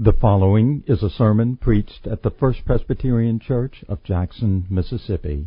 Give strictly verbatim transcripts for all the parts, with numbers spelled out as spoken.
The following is a sermon preached at the First Presbyterian Church of Jackson, Mississippi.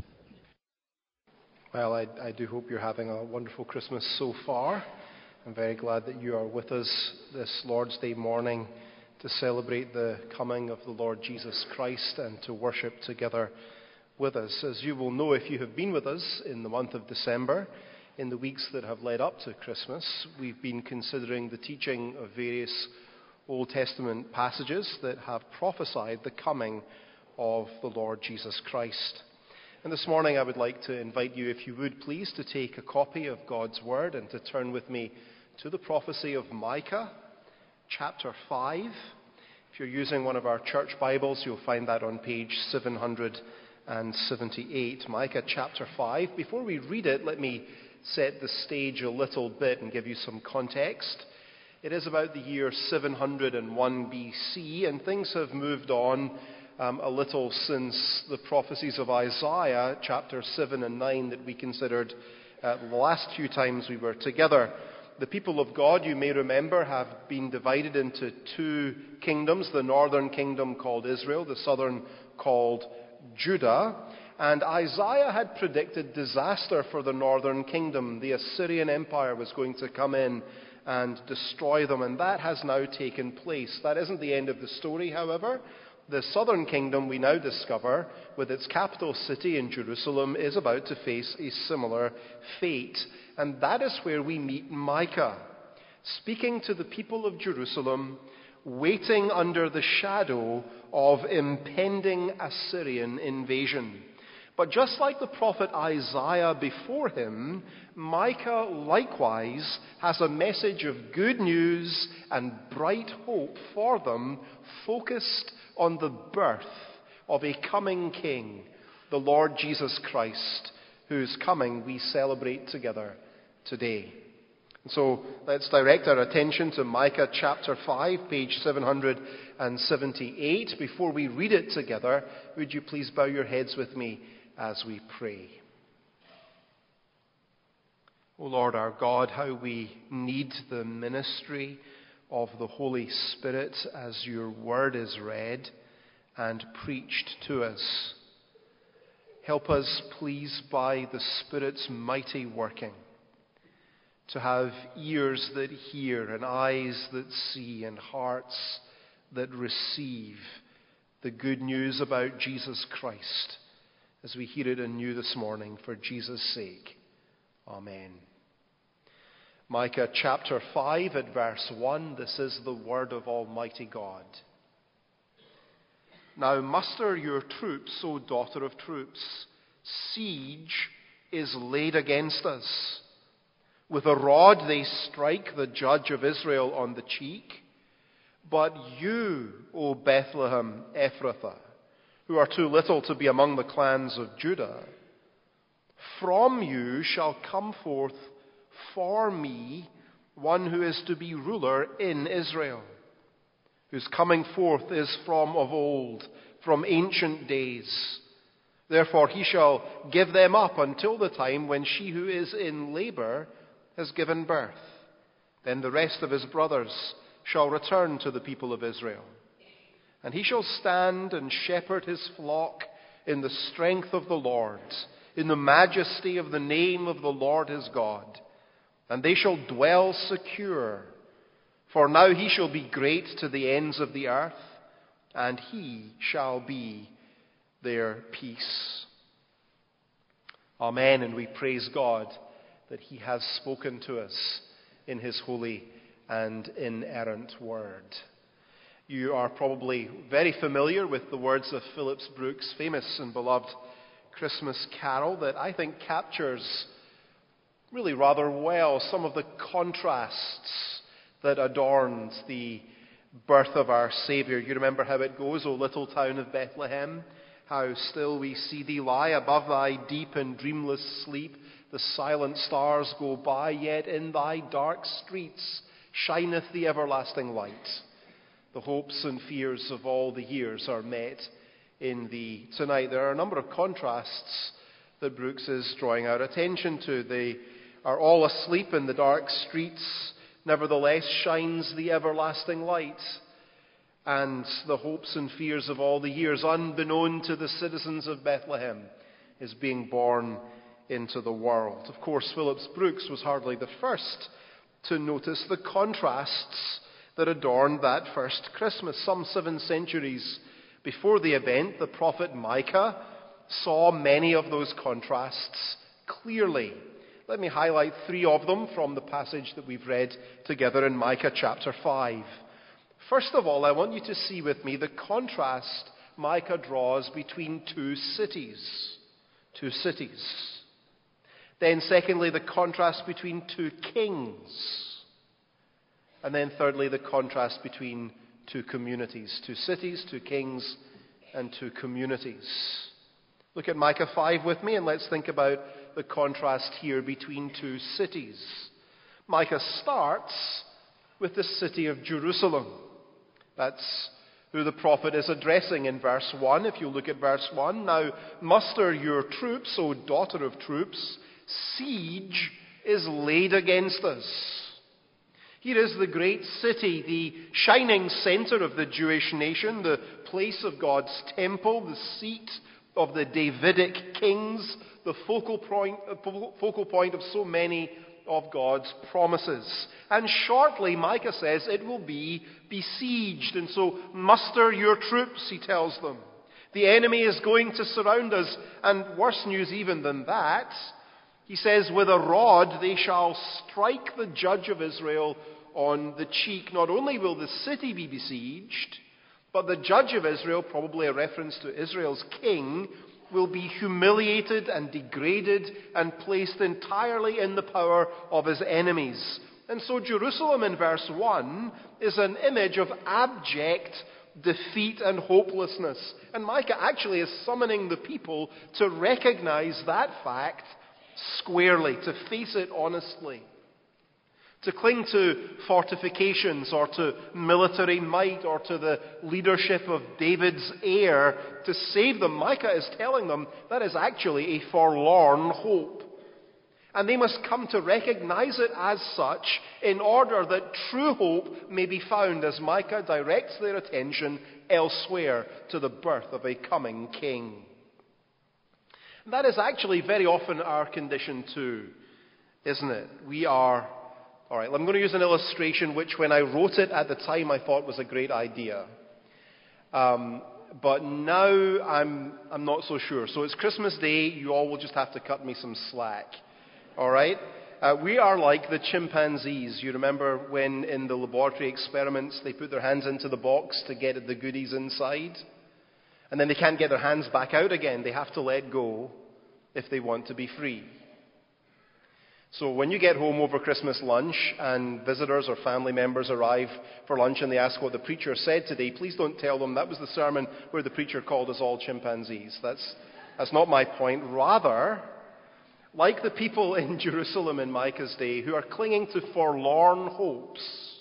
Well, I, I do hope you're having a wonderful Christmas so far. I'm very glad that you are with us this Lord's Day morning to celebrate the coming of the Lord Jesus Christ and to worship together with us. As you will know if you have been with us in the month of December, in the weeks that have led up to Christmas, we've been considering the teaching of various Old Testament passages that have prophesied the coming of the Lord Jesus Christ. And this morning I would like to invite you, if you would please, to take a copy of God's Word and to turn with me to the prophecy of Micah, chapter five. If you're using one of our church Bibles, you'll find that on page seven hundred seventy-eight, Micah chapter five. Before we read it, let me set the stage a little bit and give you some context. It is about the year seven hundred one B C, and things have moved on um, a little since the prophecies of Isaiah, chapter seven and nine, that we considered uh, the last few times we were together. The people of God, you may remember, have been divided into two kingdoms, the northern kingdom called Israel, the southern called Judah. And Isaiah had predicted disaster for the northern kingdom. The Assyrian Empire was going to come in and destroy them, and that has now taken place. That isn't the end of the story, however. The southern kingdom, we now discover, with its capital city in Jerusalem, is about to face a similar fate. And that is where we meet Micah, speaking to the people of Jerusalem, waiting under the shadow of impending Assyrian invasion. But just like the prophet Isaiah before him, Micah likewise has a message of good news and bright hope for them, focused on the birth of a coming king, the Lord Jesus Christ, whose coming we celebrate together today. So let's direct our attention to Micah chapter five, page seven hundred seventy-eight. Before we read it together, would you please bow your heads with me as we pray. O Lord our God, how we need the ministry of the Holy Spirit as your word is read and preached to us. Help us, please, by the Spirit's mighty working, to have ears that hear and eyes that see and hearts that receive the good news about Jesus Christ, as we hear it anew this morning, for Jesus' sake. Amen. Micah chapter five at verse one, this is the word of Almighty God. Now muster your troops, O daughter of troops. Siege is laid against us. With a rod they strike the judge of Israel on the cheek. But you, O Bethlehem Ephrathah, who are too little to be among the clans of Judah, from you shall come forth for me one who is to be ruler in Israel, whose coming forth is from of old, from ancient days. Therefore he shall give them up until the time when she who is in labor has given birth. Then the rest of his brothers shall return to the people of Israel. And he shall stand and shepherd his flock in the strength of the Lord, in the majesty of the name of the Lord his God. And they shall dwell secure, for now he shall be great to the ends of the earth, and he shall be their peace. Amen, and we praise God that he has spoken to us in his holy and inerrant word. You are probably very familiar with the words of Phillips Brooks' famous and beloved Christmas carol that I think captures really rather well some of the contrasts that adorned the birth of our Saviour. You remember how it goes, O little town of Bethlehem, how still we see thee lie above thy deep and dreamless sleep. The silent stars go by, yet in thy dark streets shineth the everlasting light. The hopes and fears of all the years are met in thee tonight. There are a number of contrasts that Brooks is drawing our attention to. They are all asleep in the dark streets, nevertheless shines the everlasting light. and the hopes and fears of all the years, unbeknown to the citizens of Bethlehem, is being born into the world. Of course, Phillips Brooks was hardly the first to notice the contrasts that adorned that first Christmas. Some seven centuries before the event, the prophet Micah saw many of those contrasts clearly. Let me highlight three of them from the passage that we've read together in Micah chapter five. First of all, I want you to see with me the contrast Micah draws between two cities. Two cities. Then secondly, the contrast between two kings. And then thirdly, the contrast between two communities. Two cities, two kings, and two communities. Look at Micah five with me, and let's think about the contrast here between two cities. Micah starts with the city of Jerusalem. That's who the prophet is addressing in verse one. If you look at verse one, now muster your troops, O daughter of troops, siege is laid against us. Here is the great city, the shining center of the Jewish nation, the place of God's temple, the seat of the Davidic kings, the focal point, focal point of so many of God's promises. And shortly, Micah says, it will be besieged. And so, muster your troops, he tells them. The enemy is going to surround us. And worse news even than that, he says, with a rod they shall strike the judge of Israel on the cheek. Not only will the city be besieged, but the judge of Israel, probably a reference to Israel's king, will be humiliated and degraded and placed entirely in the power of his enemies. And so Jerusalem in verse one is an image of abject defeat and hopelessness. And Micah actually is summoning the people to recognize that fact squarely, to face it honestly. To cling to fortifications or to military might or to the leadership of David's heir to save them, Micah is telling them that is actually a forlorn hope. And they must come to recognize it as such in order that true hope may be found, as Micah directs their attention elsewhere to the birth of a coming king. That is actually very often our condition too, isn't it? We are... All right, I'm going to use an illustration which, when I wrote it at the time, I thought was a great idea. Um, but now I'm, I'm not so sure. So it's Christmas Day. You all will just have to cut me some slack. All right? Uh, we are like the chimpanzees. You remember when in the laboratory experiments they put their hands into the box to get at the goodies inside? And then they can't get their hands back out again. They have to let go if they want to be free. So when you get home over Christmas lunch and visitors or family members arrive for lunch and they ask what the preacher said today, please don't tell them that was the sermon where the preacher called us all chimpanzees. That's, that's not my point. Rather, like the people in Jerusalem in Micah's day who are clinging to forlorn hopes,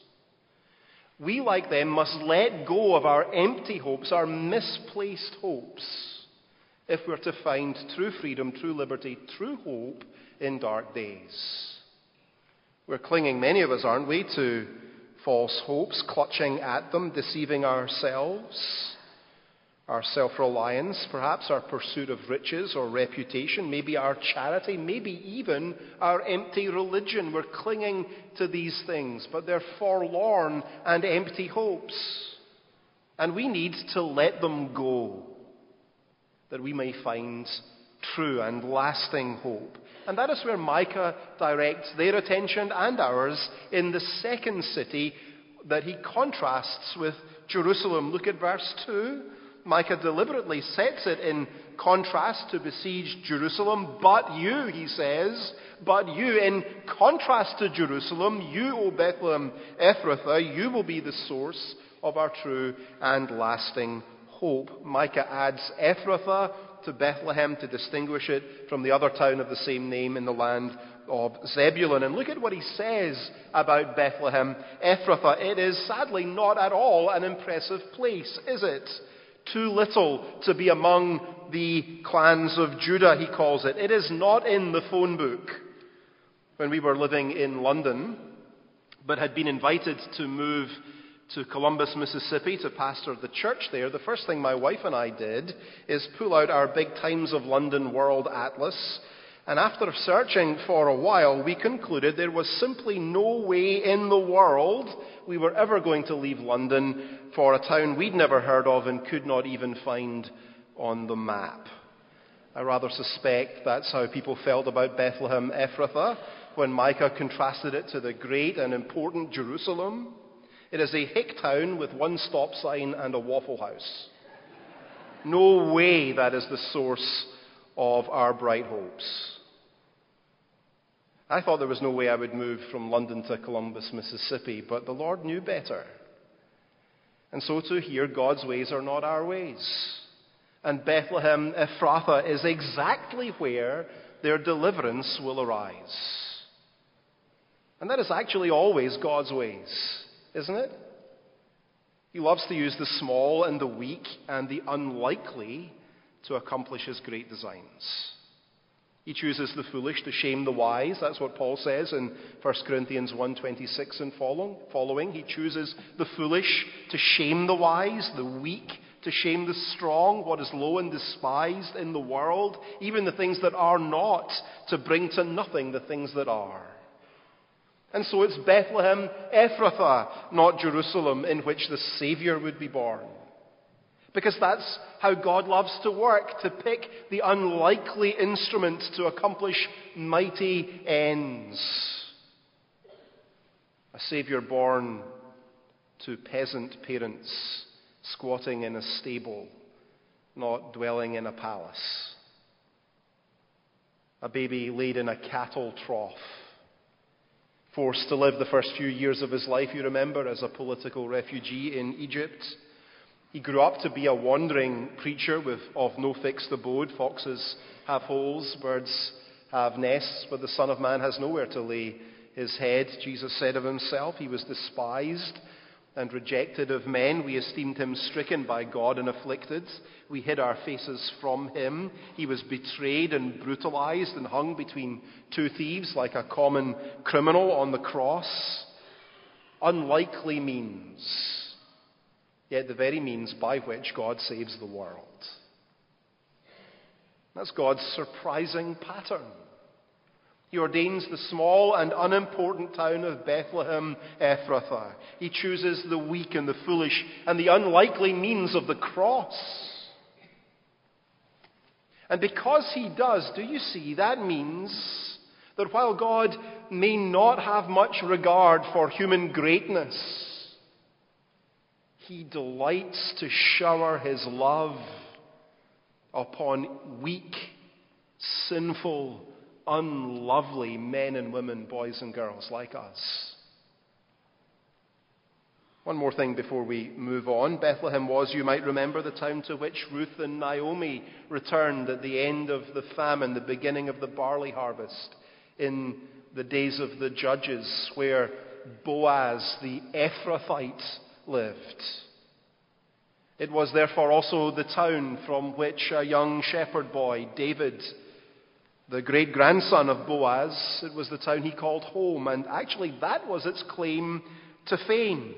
we, like them, must let go of our empty hopes, our misplaced hopes, if we're to find true freedom, true liberty, true hope in dark days. We're clinging, many of us, aren't we, to false hopes, clutching at them, deceiving ourselves, our self-reliance, perhaps our pursuit of riches or reputation, maybe our charity, maybe even our empty religion. We're clinging to these things, but they're forlorn and empty hopes. And we need to let them go, that we may find true and lasting hope. And that is where Micah directs their attention and ours in the second city that he contrasts with Jerusalem. Look at verse two. Micah deliberately sets it in contrast to besieged Jerusalem. But you, he says, but you, in contrast to Jerusalem, you, O Bethlehem Ephrathah, you will be the source of our true and lasting hope. Micah adds Ephrathah to Bethlehem to distinguish it from the other town of the same name in the land of Zebulun. And look at what he says about Bethlehem Ephrathah. It is sadly not at all an impressive place, is it? Too little to be among the clans of Judah, he calls it. It is not in the phone book. When we were living in London, but had been invited to move to Columbus, Mississippi to pastor the church there, the first thing my wife and I did is pull out our Big Times of London World Atlas. And after searching for a while, we concluded there was simply no way in the world we were ever going to leave London for a town we'd never heard of and could not even find on the map. I rather suspect that's how people felt about Bethlehem Ephrathah when Micah contrasted it to the great and important Jerusalem. It is a hick town with one stop sign and a Waffle House. No way that is the source of our bright hopes. I thought there was no way I would move from London to Columbus, Mississippi, but the Lord knew better. And so to hear God's ways are not our ways. And Bethlehem Ephrathah is exactly where their deliverance will arise. And that is actually always God's ways, isn't it? He loves to use the small and the weak and the unlikely to accomplish his great designs. He chooses the foolish to shame the wise. That's what Paul says in First Corinthians one twenty-six and following. He chooses the foolish to shame the wise, the weak to shame the strong, what is low and despised in the world, even the things that are not, to bring to nothing the things that are. And so it's Bethlehem Ephrathah, not Jerusalem, in which the Savior would be born. Because that's how God loves to work, to pick the unlikely instrument to accomplish mighty ends. A Savior born to peasant parents, squatting in a stable, not dwelling in a palace. A baby laid in a cattle trough, forced to live the first few years of his life, you remember, as a political refugee in Egypt. He grew up to be a wandering preacher with, of no fixed abode. Foxes have holes, birds have nests, but the Son of Man has nowhere to lay his head. Jesus said of himself, he was despised and rejected of men. We esteemed him stricken by God and afflicted. We hid our faces from him. He was betrayed and brutalized and hung between two thieves like a common criminal on the cross. Unlikely means, yet the very means by which God saves the world. That's God's surprising pattern. He ordains the small and unimportant town of Bethlehem Ephrathah. He chooses the weak and the foolish and the unlikely means of the cross. And because he does, do you see, that means that while God may not have much regard for human greatness, he delights to shower his love upon weak, sinful, unlovely men and women, boys and girls like us. One more thing before we move on. Bethlehem was, you might remember, the town to which Ruth and Naomi returned at the end of the famine, the beginning of the barley harvest, in the days of the Judges, where Boaz, the Ephrathite, lived. It was therefore also the town from which a young shepherd boy, David, the great-grandson of Boaz, it was the town he called home, and actually that was its claim to fame.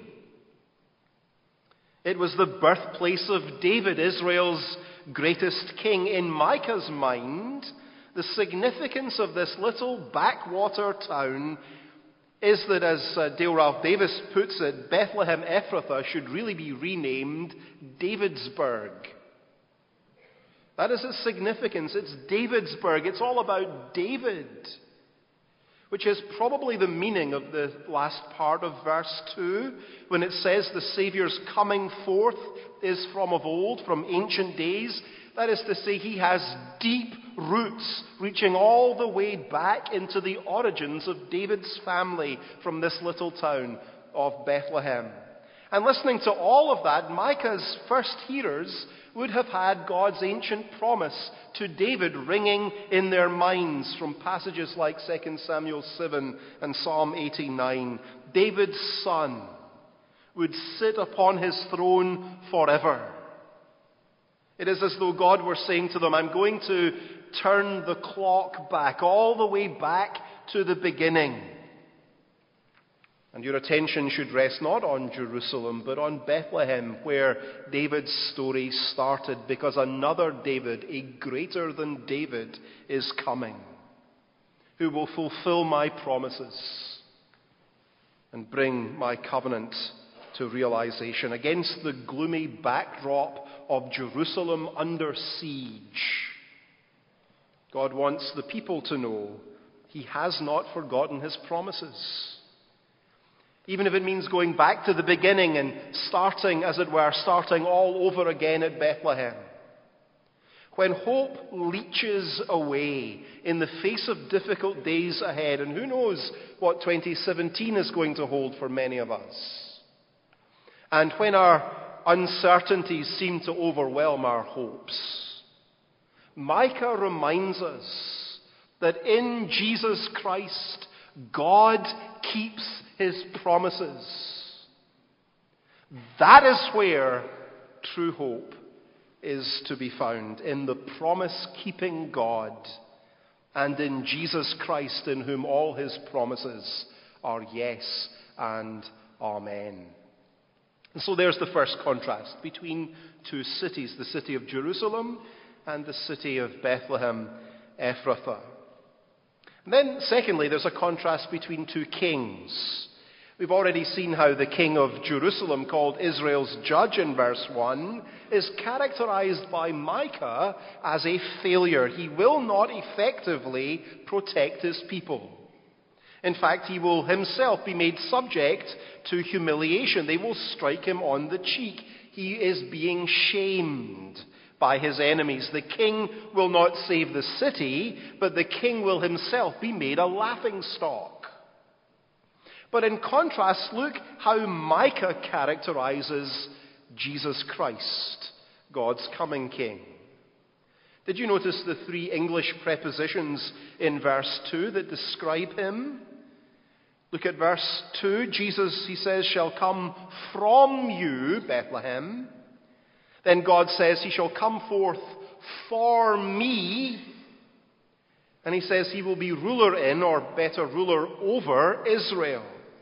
It was the birthplace of David, Israel's greatest king. In Micah's mind, the significance of this little backwater town is that, as uh, Dale Ralph Davis puts it, Bethlehem Ephrathah should really be renamed Davidsburg. That is its significance. It's Davidsburg. It's all about David, which is probably the meaning of the last part of verse two, when it says the Saviour's coming forth is from of old, from ancient days. That is to say, he has deep roots reaching all the way back into the origins of David's family from this little town of Bethlehem. And listening to all of that, Micah's first hearers would have had God's ancient promise to David ringing in their minds from passages like Second Samuel seven and Psalm eighty-nine. David's son would sit upon his throne forever. It is as though God were saying to them, I'm going to turn the clock back, all the way back to the beginning. And your attention should rest not on Jerusalem, but on Bethlehem, where David's story started, because another David, a greater than David, is coming, who will fulfill my promises and bring my covenant to realization against the gloomy backdrop of Jerusalem under siege. God wants the people to know he has not forgotten his promises. Even if it means going back to the beginning and starting, as it were, starting all over again at Bethlehem. When hope leaches away in the face of difficult days ahead, and who knows what twenty seventeen is going to hold for many of us. And when our uncertainties seem to overwhelm our hopes, Micah reminds us that in Jesus Christ, God keeps his promises. That is where true hope is to be found, in the promise-keeping God and in Jesus Christ, in whom all his promises are yes and amen. And so there's the first contrast between two cities, the city of Jerusalem and the city of Bethlehem Ephrathah. And then, secondly, there's a contrast between two kings. We've already seen how the king of Jerusalem, called Israel's judge in verse one, is characterized by Micah as a failure. He will not effectively protect his people. In fact, he will himself be made subject to humiliation. They will strike him on the cheek. He is being shamed by his enemies. The king will not save the city, but the king will himself be made a laughingstock. But in contrast, look how Micah characterizes Jesus Christ, God's coming king. Did you notice the three English prepositions in verse two that describe him? Look at verse two. Jesus, he says, shall come from you, Bethlehem. Then God says, he shall come forth for me. And he says he will be ruler in, or better, ruler over Israel.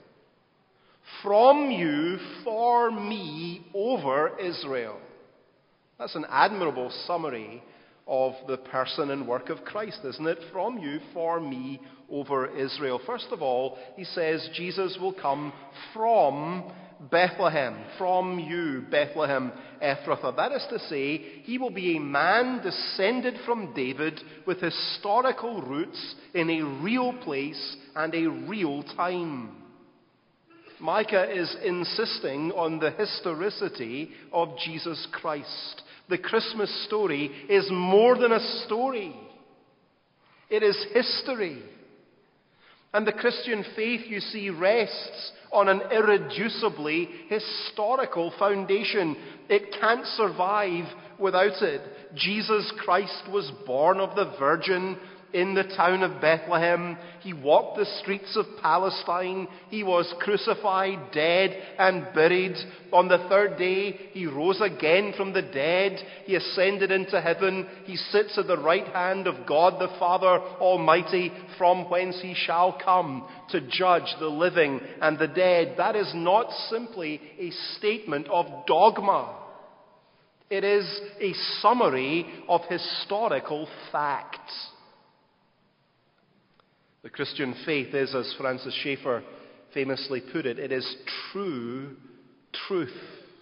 From you, for me, over Israel. That's an admirable summary of the person and work of Christ, isn't it? From you, for me, over Israel. First of all, he says Jesus will come from Bethlehem. From you, Bethlehem Ephrathah. That is to say, he will be a man descended from David with historical roots in a real place and a real time. Micah is insisting on the historicity of Jesus Christ. The Christmas story is more than a story. It is history. And the Christian faith, you see, rests on an irreducibly historical foundation. It can't survive without it. Jesus Christ was born of the Virgin in the town of Bethlehem. He walked the streets of Palestine. He was crucified, dead, and buried. On the third day, he rose again from the dead. He ascended into heaven. He sits at the right hand of God the Father Almighty, from whence he shall come to judge the living and the dead. That is not simply a statement of dogma. It is a summary of historical facts. The Christian faith is, as Francis Schaeffer famously put it, it is true truth.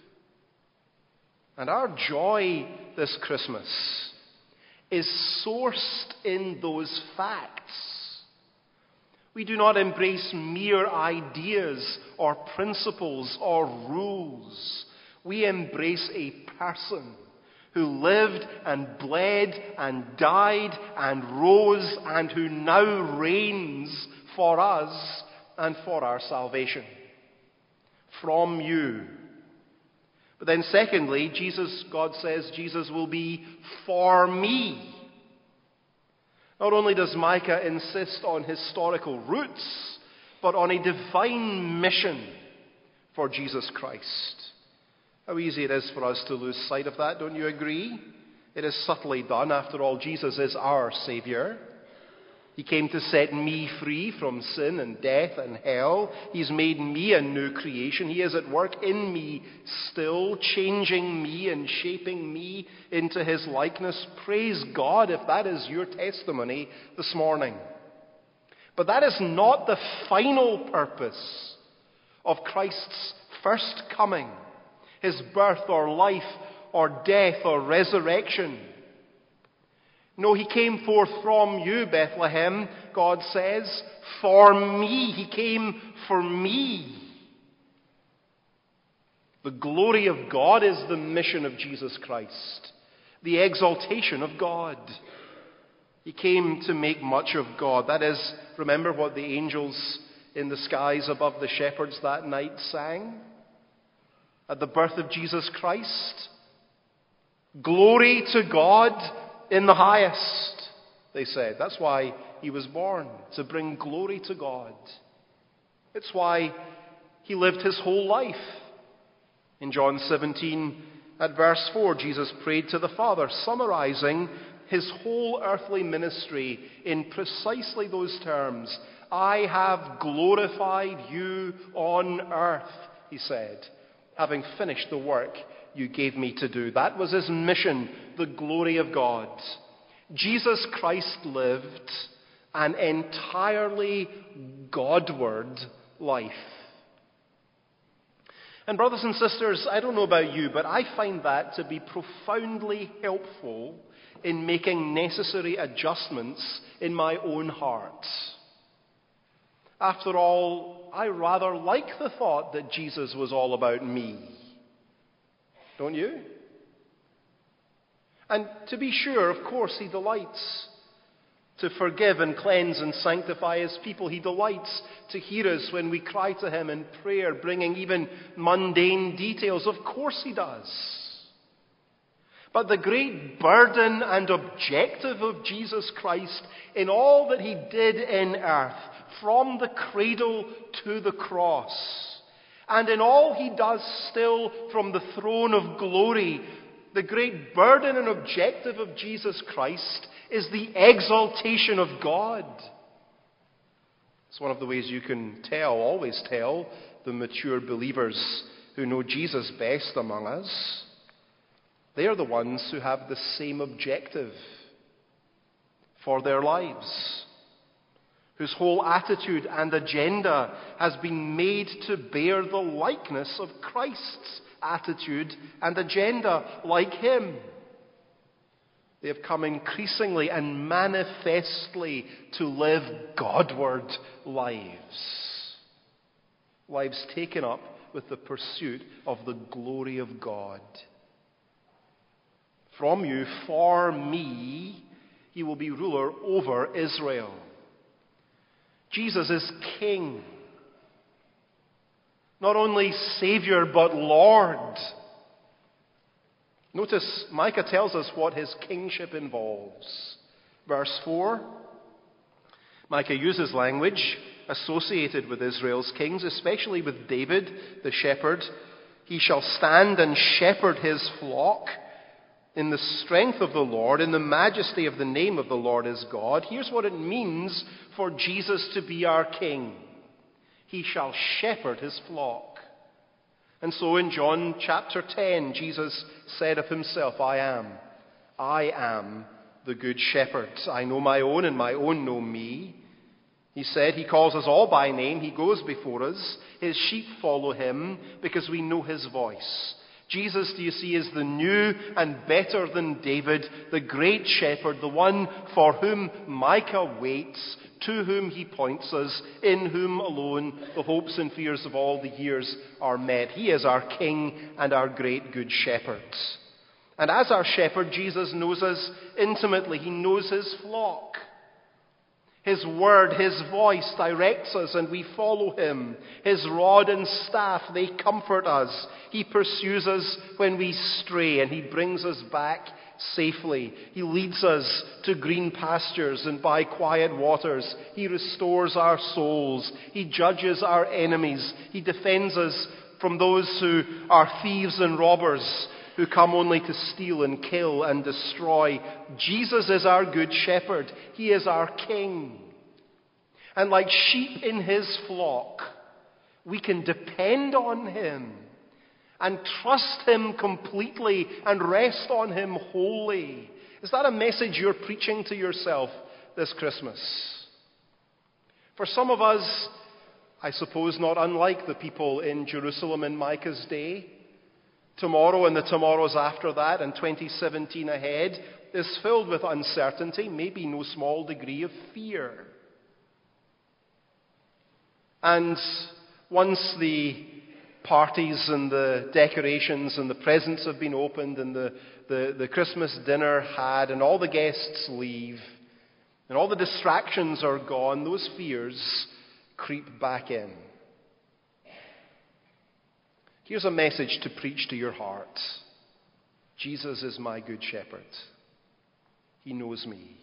And our joy this Christmas is sourced in those facts. We do not embrace mere ideas or principles or rules. We embrace a person who lived and bled and died and rose and who now reigns for us and for our salvation. From you. But then secondly, Jesus, God says, Jesus will be for me. Not only does Micah insist on historical roots, but on a divine mission for Jesus Christ. How easy it is for us to lose sight of that, don't you agree? It is subtly done. After all, Jesus is our Saviour. He came to set me free from sin and death and hell. He's made me a new creation. He is at work in me still, changing me and shaping me into his likeness. Praise God if that is your testimony this morning. But that is not the final purpose of Christ's first coming, his birth or life or death or resurrection. No, he came forth from you, Bethlehem, God says, for me. He came for me. The glory of God is the mission of Jesus Christ, the exaltation of God. He came to make much of God. That is, remember what the angels in the skies above the shepherds that night sang at the birth of Jesus Christ? Glory to God in the highest, they said. That's why he was born, to bring glory to God. It's why he lived his whole life. In John seventeen, at verse four, Jesus prayed to the Father, summarizing his whole earthly ministry in precisely those terms. I have glorified you on earth, he said, having finished the work you gave me to do. That was his mission, the glory of God. Jesus Christ lived an entirely Godward life. And brothers and sisters, I don't know about you, but I find that to be profoundly helpful in making necessary adjustments in my own heart. After all, I rather like the thought that Jesus was all about me. Don't you? And to be sure, of course, he delights to forgive and cleanse and sanctify his people. He delights to hear us when we cry to him in prayer, bringing even mundane details. Of course he does. But the great burden and objective of Jesus Christ in all that he did in earth, from the cradle to the cross, and in all he does still from the throne of glory, the great burden and objective of Jesus Christ is the exaltation of God. It's one of the ways you can tell, always tell, the mature believers who know Jesus best among us. They are the ones who have the same objective for their lives, whose whole attitude and agenda has been made to bear the likeness of Christ's attitude and agenda, like him. They have come increasingly and manifestly to live Godward lives. Lives taken up with the pursuit of the glory of God. From you, for me, he will be ruler over Israel. Jesus is King. Not only Savior, but Lord. Notice, Micah tells us what his kingship involves. Verse four, Micah uses language associated with Israel's kings, especially with David, the shepherd. He shall stand and shepherd his flock in the strength of the Lord, in the majesty of the name of the Lord is God. Here's what it means for Jesus to be our King. He shall shepherd his flock. And so in John chapter ten, Jesus said of himself, I am, I am the good shepherd. I know my own and my own know me. He said he calls us all by name. He goes before us. His sheep follow him because we know his voice. Jesus, do you see, is the new and better than David, the great shepherd, the one for whom Micah waits, to whom he points us, in whom alone the hopes and fears of all the years are met. He is our King and our great good shepherd. And as our shepherd, Jesus knows us intimately. He knows his flock. His word, his voice directs us and we follow him. His rod and staff, they comfort us. He pursues us when we stray and he brings us back safely. He leads us to green pastures and by quiet waters. He restores our souls. He judges our enemies. He defends us from those who are thieves and robbers, who come only to steal and kill and destroy. Jesus is our good shepherd. He is our King. And like sheep in his flock, we can depend on him and trust him completely and rest on him wholly. Is that a message you're preaching to yourself this Christmas? For some of us, I suppose not unlike the people in Jerusalem in Micah's day, tomorrow and the tomorrows after that and twenty seventeen ahead is filled with uncertainty, maybe no small degree of fear. And once the parties and the decorations and the presents have been opened and the, the, the Christmas dinner had and all the guests leave and all the distractions are gone, those fears creep back in. Here's a message to preach to your heart. Jesus is my good shepherd. He knows me.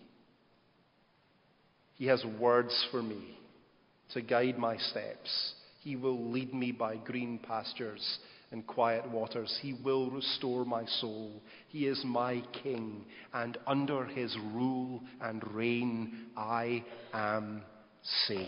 He has words for me to guide my steps. He will lead me by green pastures and quiet waters. He will restore my soul. He is my king, and under his rule and reign I am safe.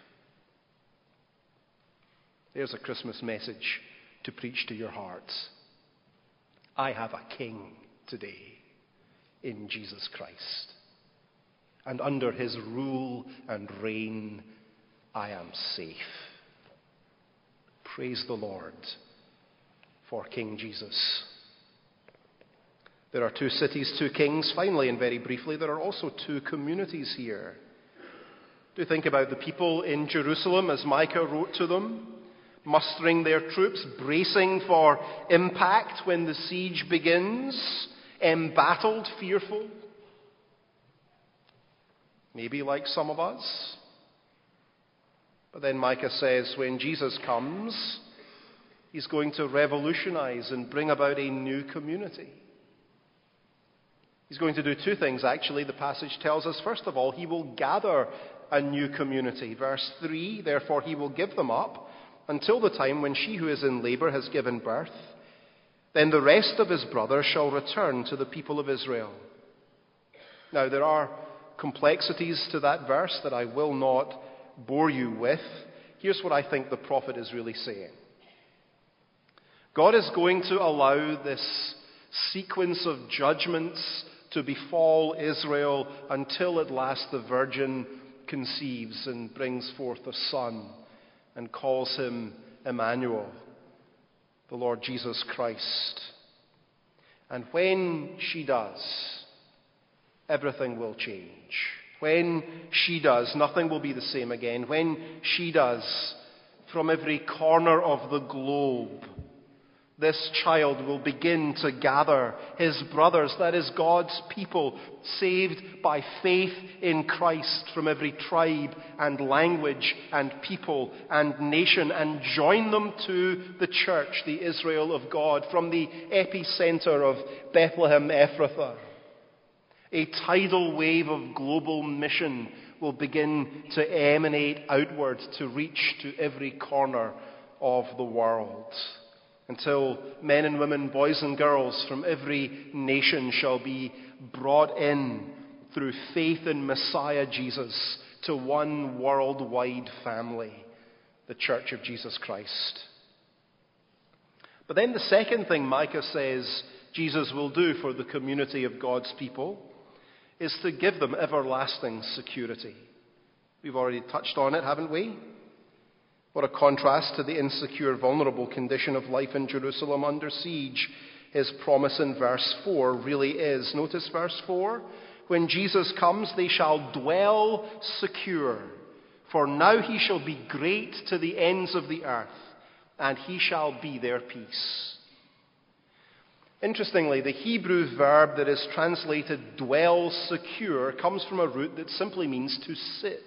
There's a Christmas message to preach to your hearts. I have a king today in Jesus Christ. And under his rule and reign, I am safe. Praise the Lord for King Jesus. There are two cities, two kings. Finally, and very briefly, there are also two communities here. Do think about the people in Jerusalem as Micah wrote to them, mustering their troops, bracing for impact when the siege begins, embattled, fearful. Maybe like some of us. But then Micah says when Jesus comes, he's going to revolutionize and bring about a new community. He's going to do two things, actually, the passage tells us. First of all, he will gather a new community. Verse three, therefore he will give them up until the time when she who is in labor has given birth. Then the rest of his brothers shall return to the people of Israel. Now, there are complexities to that verse that I will not bore you with. Here's what I think the prophet is really saying. God is going to allow this sequence of judgments to befall Israel until at last the virgin conceives and brings forth a son and calls him Emmanuel, the Lord Jesus Christ. And when she does, everything will change. When she does, nothing will be the same again. When she does, from every corner of the globe, this child will begin to gather his brothers, that is God's people, saved by faith in Christ from every tribe and language and people and nation, and join them to the church, the Israel of God, from the epicenter of Bethlehem Ephrathah. A tidal wave of global mission will begin to emanate outward to reach to every corner of the world, until men and women, boys and girls from every nation shall be brought in through faith in Messiah Jesus to one worldwide family, the Church of Jesus Christ. But then the second thing Micah says Jesus will do for the community of God's people is to give them everlasting security. We've already touched on it, haven't we? What a contrast to the insecure, vulnerable condition of life in Jerusalem under siege his promise in verse four really is. Notice verse four. When Jesus comes, they shall dwell secure, for now he shall be great to the ends of the earth, and he shall be their peace. Interestingly, the Hebrew verb that is translated dwell secure comes from a root that simply means to sit.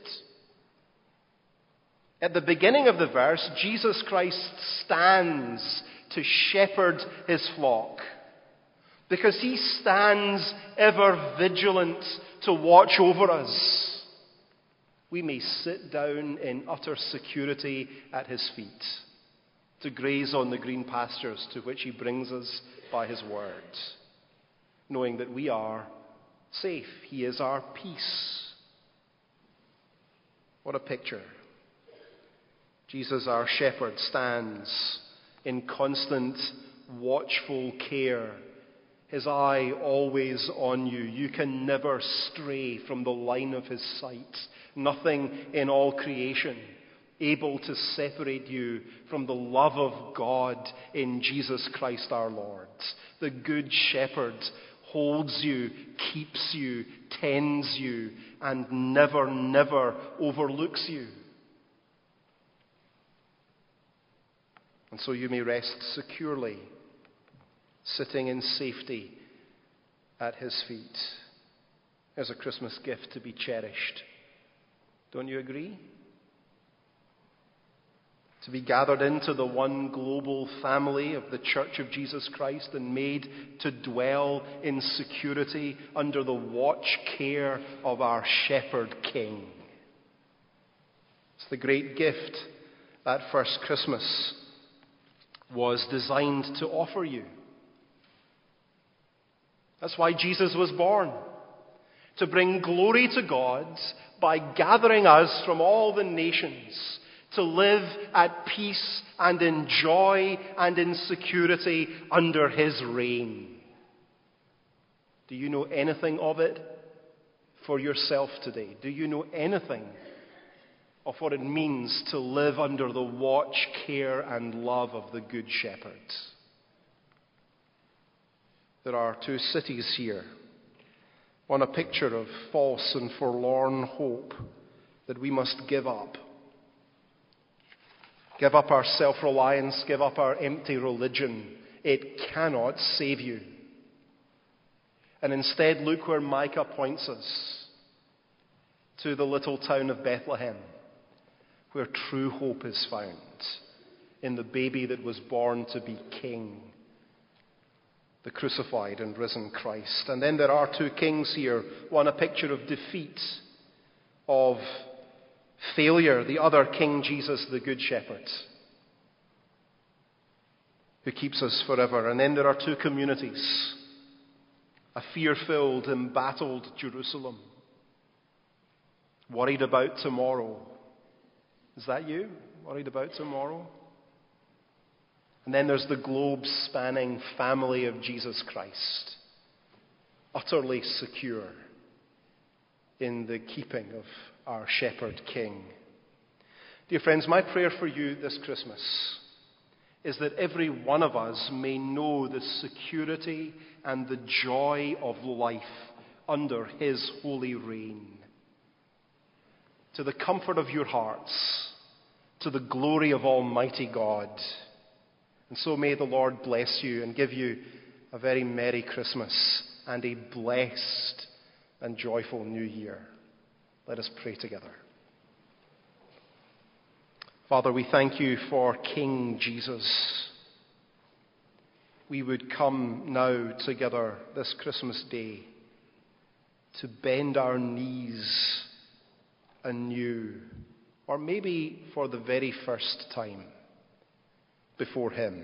At the beginning of the verse, Jesus Christ stands to shepherd his flock, because he stands ever vigilant to watch over us. We may sit down in utter security at his feet, to graze on the green pastures to which he brings us by his word, knowing that we are safe. He is our peace. What a picture. Jesus, our shepherd, stands in constant, watchful care, his eye always on you. You can never stray from the line of his sight. Nothing in all creation able to separate you from the love of God in Jesus Christ our Lord. The Good Shepherd holds you, keeps you, tends you, and never, never overlooks you. And so you may rest securely, sitting in safety at his feet. There's a Christmas gift to be cherished. Don't you agree? To be gathered into the one global family of the Church of Jesus Christ and made to dwell in security under the watch care of our Shepherd King. It's the great gift that first Christmas was designed to offer you. That's why Jesus was born. To bring glory to God by gathering us from all the nations to live at peace and in joy and in security under his reign. Do you know anything of it for yourself today? Do you know anything of what it means to live under the watch, care, and love of the Good Shepherd? There are two cities here. One a picture of false and forlorn hope that we must give up. Give up our self-reliance, give up our empty religion. It cannot save you. And instead, look where Micah points us, to the little town of Bethlehem, where true hope is found, in the baby that was born to be king, the crucified and risen Christ. And then there are two kings here, one a picture of defeat, of failure, the other King Jesus, the Good Shepherd, who keeps us forever. And then there are two communities, a fear-filled, embattled Jerusalem, worried about tomorrow. Is that you? Worried about tomorrow? And then there's the globe-spanning family of Jesus Christ, utterly secure in the keeping of our Shepherd King. Dear friends, my prayer for you this Christmas is that every one of us may know the security and the joy of life under his holy reign. To the comfort of your hearts, to the glory of Almighty God. And so may the Lord bless you and give you a very Merry Christmas and a blessed and joyful New Year. Let us pray together. Father, we thank you for King Jesus. We would come now together this Christmas day to bend our knees anew, or maybe for the very first time, before him,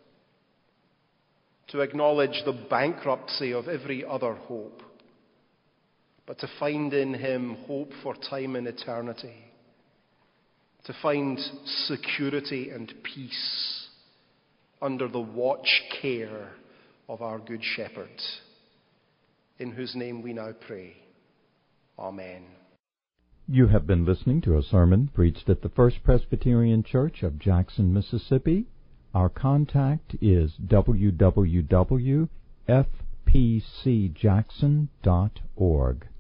to acknowledge the bankruptcy of every other hope, but to find in him hope for time and eternity, to find security and peace under the watch care of our Good Shepherd, in whose name we now pray. Amen. You have been listening to a sermon preached at the First Presbyterian Church of Jackson, Mississippi. Our contact is w w w dot f p c jackson dot org.